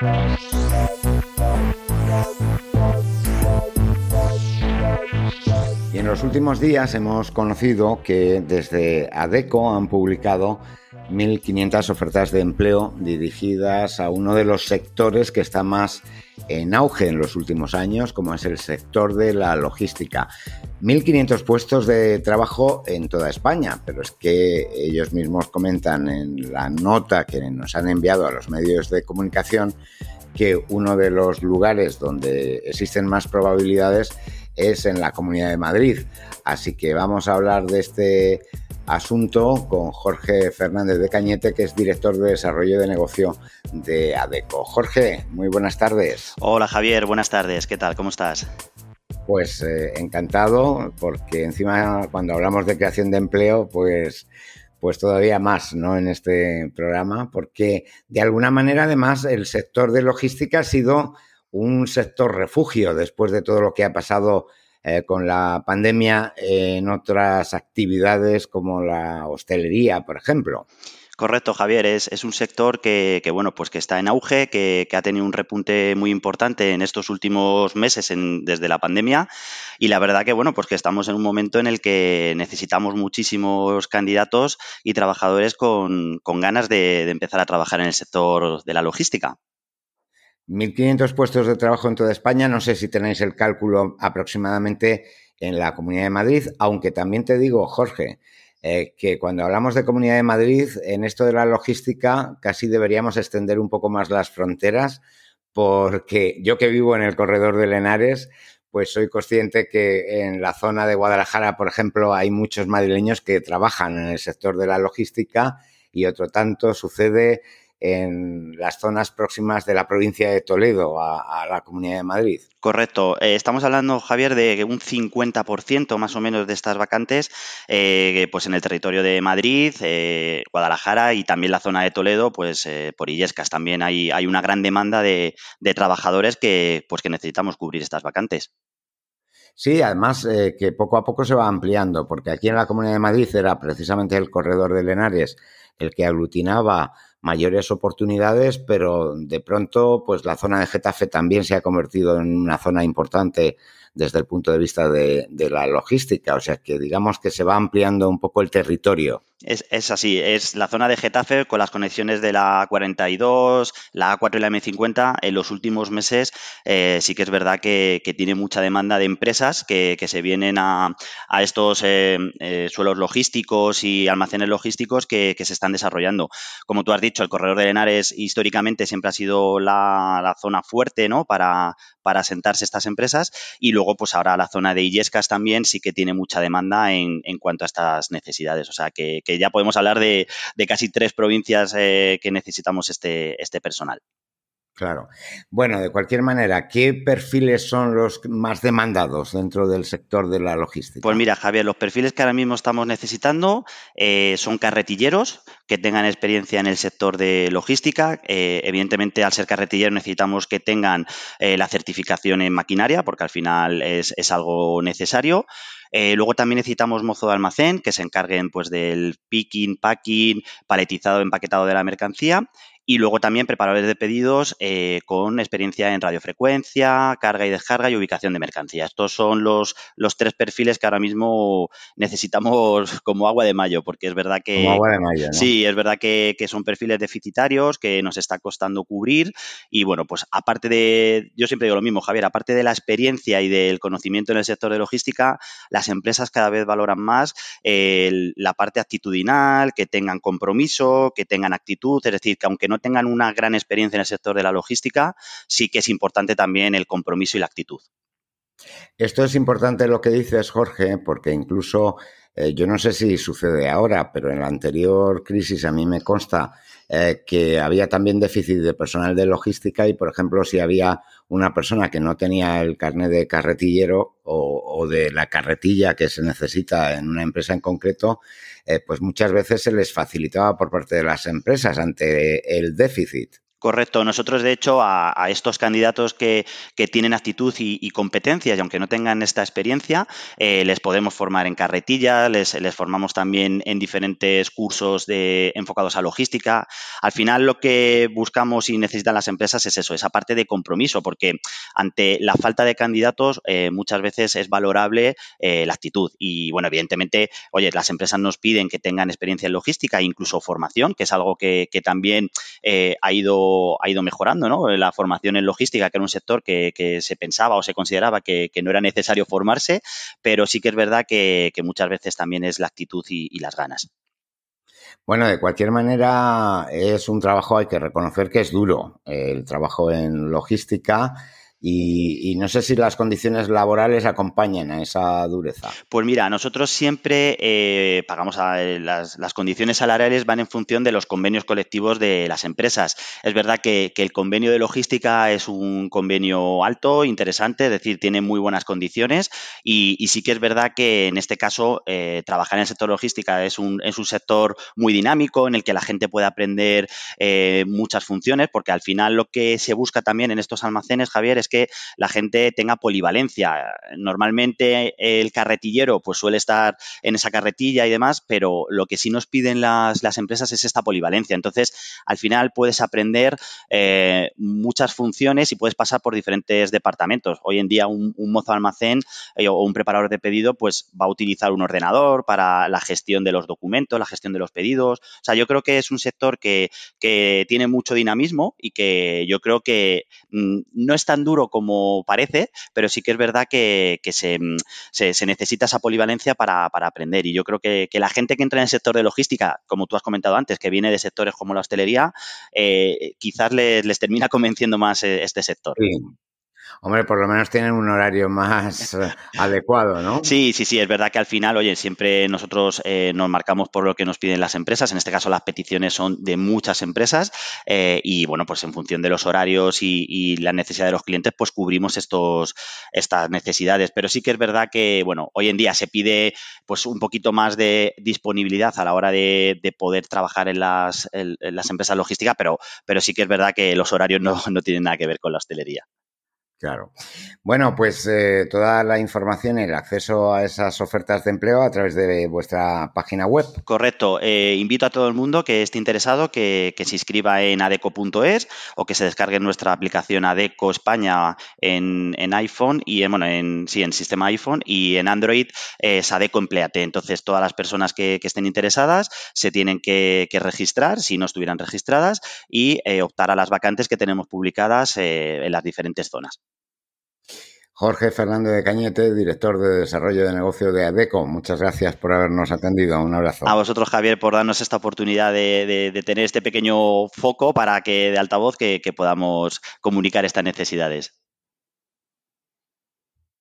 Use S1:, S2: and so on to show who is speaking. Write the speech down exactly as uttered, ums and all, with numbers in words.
S1: Y en los últimos días hemos conocido que desde ADECO han publicado mil quinientas ofertas de empleo dirigidas a uno de los sectores que está más en auge en los últimos años, como es el sector de la logística. mil quinientos puestos de trabajo en toda España, pero es que ellos mismos comentan en la nota que nos han enviado a los medios de comunicación que uno de los lugares donde existen más probabilidades es en la Comunidad de Madrid. Así que vamos a hablar de este asunto con Jorge Fernández de Cañete, que es director de Desarrollo de Negocio de ADECO. Jorge, muy buenas tardes.
S2: Hola Javier, buenas tardes. ¿Qué tal? ¿Cómo estás?
S1: Pues eh, encantado, porque encima cuando hablamos de creación de empleo, pues, pues todavía más, ¿no?, en este programa, porque de alguna manera además el sector de logística ha sido un sector refugio después de todo lo que ha pasado eh, con la pandemia en otras actividades como la hostelería, por ejemplo.
S2: Correcto, Javier. Es, es un sector que, que, bueno, pues que está en auge, que, que ha tenido un repunte muy importante en estos últimos meses en, desde la pandemia, y la verdad que, bueno, pues que estamos en un momento en el que necesitamos muchísimos candidatos y trabajadores con, con ganas de, de empezar a trabajar en el sector de la logística.
S1: mil quinientos puestos de trabajo en toda España. No sé si tenéis el cálculo aproximadamente en la Comunidad de Madrid, aunque también te digo, Jorge, eh, que cuando hablamos de Comunidad de Madrid, en esto de la logística casi deberíamos extender un poco más las fronteras, porque yo que vivo en el corredor de Henares, pues soy consciente que en la zona de Guadalajara, por ejemplo, hay muchos madrileños que trabajan en el sector de la logística y otro tanto sucede en las zonas próximas de la provincia de Toledo a, a la Comunidad de Madrid.
S2: Correcto. Eh, estamos hablando, Javier, de un cincuenta por ciento más o menos de estas vacantes eh, pues en el territorio de Madrid, eh, Guadalajara y también la zona de Toledo, pues eh, por Illescas. También hay, hay una gran demanda de, de trabajadores que, pues, que necesitamos cubrir estas vacantes.
S1: Sí, además eh, que poco a poco se va ampliando, porque aquí en la Comunidad de Madrid era precisamente el corredor de Henares el que aglutinaba mayores oportunidades, pero de pronto pues la zona de Getafe también se ha convertido en una zona importante desde el punto de vista de, de la logística, o sea que digamos que se va ampliando un poco el territorio.
S2: Es, es así, es la zona de Getafe con las conexiones de la A cuarenta y dos, la A cuatro y la eme cincuenta. En los últimos meses eh, sí que es verdad que, que tiene mucha demanda de empresas que, que se vienen a, a estos eh, eh, suelos logísticos y almacenes logísticos que, que se están desarrollando. Como tú has dicho, el corredor de Henares históricamente siempre ha sido la, la zona fuerte, ¿no?, para, para asentarse estas empresas, y luego pues ahora la zona de Illescas también sí que tiene mucha demanda en, en cuanto a estas necesidades. O sea que, que ya podemos hablar de, de casi tres provincias eh, que necesitamos este, este personal.
S1: Claro. Bueno, de cualquier manera, ¿qué perfiles son los más demandados dentro del sector de la logística?
S2: Pues mira, Javier, los perfiles que ahora mismo estamos necesitando eh, son carretilleros que tengan experiencia en el sector de logística. Eh, evidentemente, al ser carretilleros necesitamos que tengan eh, la certificación en maquinaria, porque al final es, es algo necesario. Eh, luego también necesitamos mozo de almacén que se encarguen pues del picking, packing, paletizado, empaquetado de la mercancía. Y luego también preparadores de pedidos eh, con experiencia en radiofrecuencia, carga y descarga y ubicación de mercancía. Estos son los, los tres perfiles que ahora mismo necesitamos como agua de mayo, porque es verdad que...
S1: Como agua de mayo, ¿no?
S2: Sí, es verdad que, que son perfiles deficitarios que nos está costando cubrir. Y bueno, pues aparte de... Yo siempre digo lo mismo, Javier, aparte de la experiencia y del conocimiento en el sector de logística, las empresas cada vez valoran más eh, la parte actitudinal, que tengan compromiso, que tengan actitud, es decir, que aunque no tengan una gran experiencia en el sector de la logística, sí que es importante también el compromiso y la actitud.
S1: Esto es importante lo que dices, Jorge, porque incluso, eh, yo no sé si sucede ahora, pero en la anterior crisis a mí me consta eh, que había también déficit de personal de logística y, por ejemplo, si había una persona que no tenía el carnet de carretillero o, o de la carretilla que se necesita en una empresa en concreto, eh, pues muchas veces se les facilitaba por parte de las empresas ante el déficit.
S2: Correcto. Nosotros, de hecho, a, a estos candidatos que, que tienen actitud y, y competencias, y aunque no tengan esta experiencia, eh, les podemos formar en carretilla, les, les formamos también en diferentes cursos de, enfocados a logística. Al final, lo que buscamos y necesitan las empresas es eso, esa parte de compromiso, porque ante la falta de candidatos, eh, muchas veces es valorable eh, la actitud. Y, bueno, evidentemente, oye, las empresas nos piden que tengan experiencia en logística e incluso formación, que es algo que, que también eh, ha ido ha ido mejorando, ¿no? La formación en logística, que era un sector que, que se pensaba o se consideraba que, que, no era necesario formarse, pero sí que es verdad que, que muchas veces también es la actitud y, y las ganas.
S1: Bueno, de cualquier manera, es un trabajo, hay que reconocer que es duro, el trabajo en logística. Y, y no sé si las condiciones laborales acompañan a esa dureza.
S2: Pues mira, nosotros siempre eh, pagamos a, las, las condiciones salariales van en función de los convenios colectivos de las empresas. Es verdad que, que el convenio de logística es un convenio alto, interesante, es decir, tiene muy buenas condiciones y, y sí que es verdad que en este caso eh, trabajar en el sector logística es un, es un sector muy dinámico en el que la gente puede aprender eh, muchas funciones, porque al final lo que se busca también en estos almacenes, Javier, es que la gente tenga polivalencia. Normalmente el carretillero pues suele estar en esa carretilla y demás, pero lo que sí nos piden las, las empresas es esta polivalencia. Entonces, al final puedes aprender eh, muchas funciones y puedes pasar por diferentes departamentos. Hoy en día un, un mozo de almacén eh, o un preparador de pedido pues va a utilizar un ordenador para la gestión de los documentos, la gestión de los pedidos. O sea, yo creo que es un sector que, que tiene mucho dinamismo y que yo creo que mmm, no es tan duro como parece, pero sí que es verdad que, que se, se, se, necesita esa polivalencia para, para aprender. Y yo creo que, que la gente que entra en el sector de logística, como tú has comentado antes, que viene de sectores como la hostelería, eh, quizás les, les termina convenciendo más este sector.
S1: Sí. Hombre, por lo menos tienen un horario más eh, adecuado, ¿no?
S2: Sí, sí, sí, es verdad que al final, oye, siempre nosotros eh, nos marcamos por lo que nos piden las empresas, en este caso las peticiones son de muchas empresas eh, y bueno, pues en función de los horarios y, y la necesidad de los clientes, pues cubrimos estos, estas necesidades, pero sí que es verdad que, bueno, hoy en día se pide pues un poquito más de disponibilidad a la hora de, de poder trabajar en las, en, en las empresas logísticas, pero, pero sí que es verdad que los horarios no, no tienen nada que ver con la hostelería.
S1: Claro. Bueno, pues eh, toda la información y el acceso a esas ofertas de empleo a través de vuestra página web.
S2: Correcto. Eh, invito a todo el mundo que esté interesado que, que se inscriba en adeco punto es o que se descargue nuestra aplicación Adeco España en, en iPhone y en, bueno, en, sí, en sistema iPhone y en Android es Adeco Empléate. Entonces, todas las personas que, que estén interesadas se tienen que, que registrar, si no estuvieran registradas, y eh, optar a las vacantes que tenemos publicadas eh, en las diferentes zonas.
S1: Jorge Fernández de Cañete, director de Desarrollo de Negocio de Adeco. Muchas gracias por habernos atendido. Un abrazo.
S2: A vosotros, Javier, por darnos esta oportunidad de, de, de tener este pequeño foco para que de altavoz que, que podamos comunicar estas necesidades.